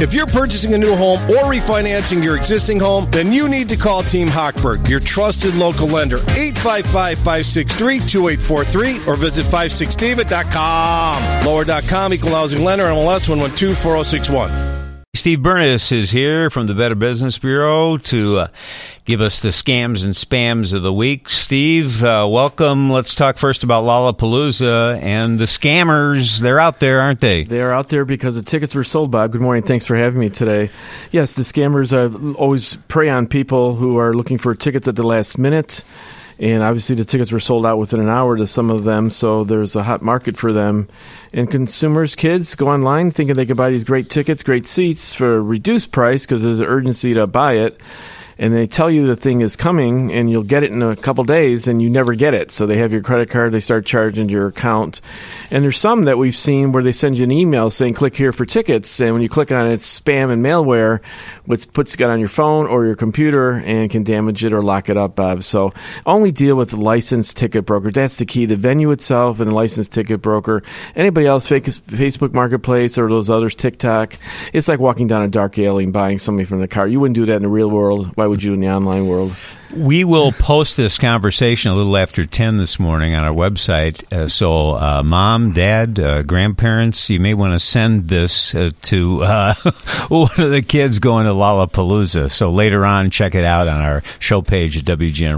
If you're purchasing a new home or refinancing your existing home, then you need to call Team Hochberg, your trusted local lender. 855-563-2843 or visit 56david.com. Lower.com, equal housing lender, MLS 1124061. Steve Bernis is here from the Better Business Bureau to give us the scams and spams of the week. Steve, welcome. Let's talk first about Lollapalooza and the scammers. They're out there, aren't they? They are out there because the tickets were sold, Bob. Good morning. Thanks for having me today. Yes, the scammers always prey on people who are looking for tickets at the last minute. And obviously the tickets were sold out within an hour to some of them, so there's a hot market for them. And consumers, kids, go online thinking they can buy these great tickets, great seats for a reduced price because there's an urgency to buy it. And they tell you the thing is coming and you'll get it in a couple days and you never get it. So they have your credit card, they start charging your account. And there's some that we've seen where they send you an email saying click here for tickets. And when you click on it, it's spam and malware, which puts it on your phone or your computer and can damage it or lock it up, Bob. So only deal with the licensed ticket broker. That's the key. The venue itself and the licensed ticket broker. Anybody else, Facebook Marketplace or those others, TikTok, it's like walking down a dark alley and buying something from the car. You wouldn't do that in the real world. Why would you in the online world? We will post this conversation a little after 10 this morning on our website. So mom, dad, grandparents, you may want to send this to one of the kids going to Lollapalooza. So later on, check it out on our show page at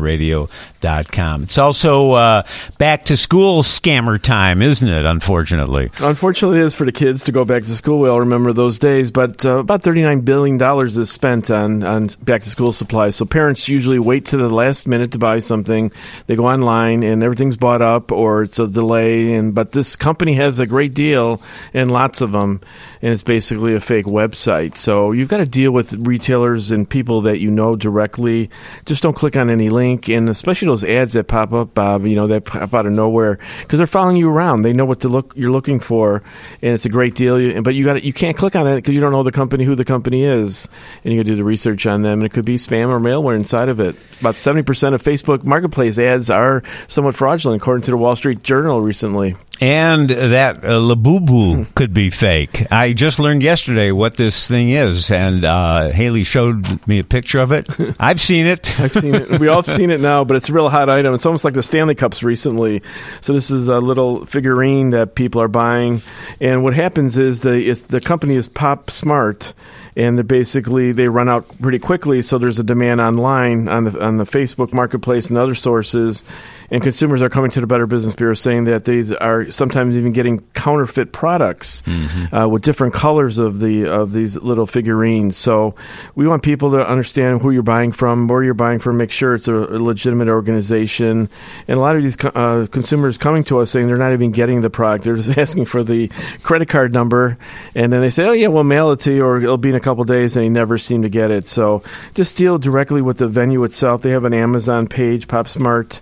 WGNradio.com. It's also back to school scammer time, isn't it, unfortunately? Unfortunately, it is for the kids to go back to school. We all remember those days. But about $39 billion is spent on back to school supplies. So parents usually wait to the last minute to buy something. They go online and everything's bought up or it's a delay. But this company has a great deal and lots of them, and it's basically a fake website. So you've got to deal with retailers and people that you know directly. Just don't click on any link, and especially those ads that pop up, Bob, that pop out of nowhere because they're following you around. They know what you're looking for, and it's a great deal. But you can't click on it because you don't know who the company is, and you got to do the research on them. And it could be spam or malware inside of it. About 70% of Facebook Marketplace ads are somewhat fraudulent, according to the Wall Street Journal recently. And that Labubu could be fake. I just learned yesterday what this thing is, and Haley showed me a picture of it. I've seen it. I've seen it. We all have seen it now, but it's a real hot item. It's almost like the Stanley Cups recently. So this is a little figurine that people are buying. And what happens is the company is Pop Smart, and they run out pretty quickly. So there's a demand online on the Facebook Marketplace and other sources. And consumers are coming to the Better Business Bureau saying that these are sometimes even getting counterfeit products with different colors of these little figurines. So we want people to understand who you're buying from, where you're buying from, make sure it's a legitimate organization. And a lot of these consumers coming to us saying they're not even getting the product. They're just asking for the credit card number. And then they say, oh, yeah, we'll mail it to you, or it'll be in a couple days, and they never seem to get it. So just deal directly with the venue itself. They have an Amazon page, PopSmart.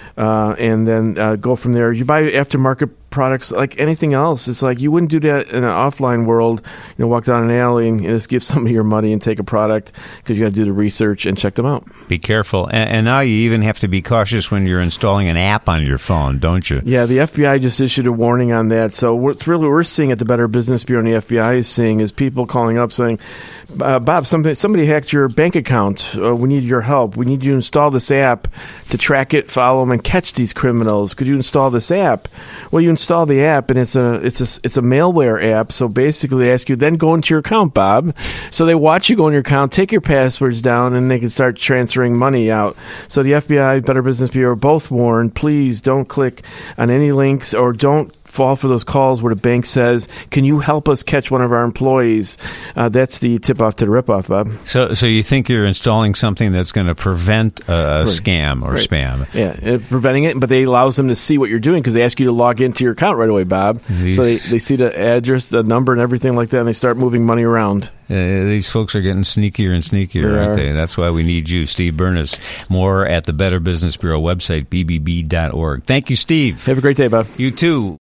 And then go from there. You buy aftermarket products like anything else. It's like you wouldn't do that in an offline world. Walk down an alley and just give somebody your money and take a product because you got to do the research and check them out. Be careful. And now you even have to be cautious when you're installing an app on your phone, don't you? Yeah, the FBI just issued a warning on that. So what we're seeing at the Better Business Bureau and the FBI is seeing is people calling up saying, Bob, somebody hacked your bank account. We need your help. We need you to install this app to track it, follow them, and catch these criminals. Could you install this app? Well, you install the app, and it's a malware app. So basically, they ask you then go into your account, Bob. So they watch you go in your account, take your passwords down, and they can start transferring money out. So the FBI, Better Business Bureau, both warned, please don't click on any links or don't fall for those calls where the bank says, can you help us catch one of our employees? That's the tip-off to the rip-off, Bob. So you think you're installing something that's going to prevent a scam or spam. Yeah, preventing it, but they allows them to see what you're doing because they ask you to log into your account right away, Bob. So they see the address, the number, and everything like that, and they start moving money around. These folks are getting sneakier and sneakier, aren't they? That's why we need you, Steve Bernis. More at the Better Business Bureau website, bbb.org. Thank you, Steve. Have a great day, Bob. You too.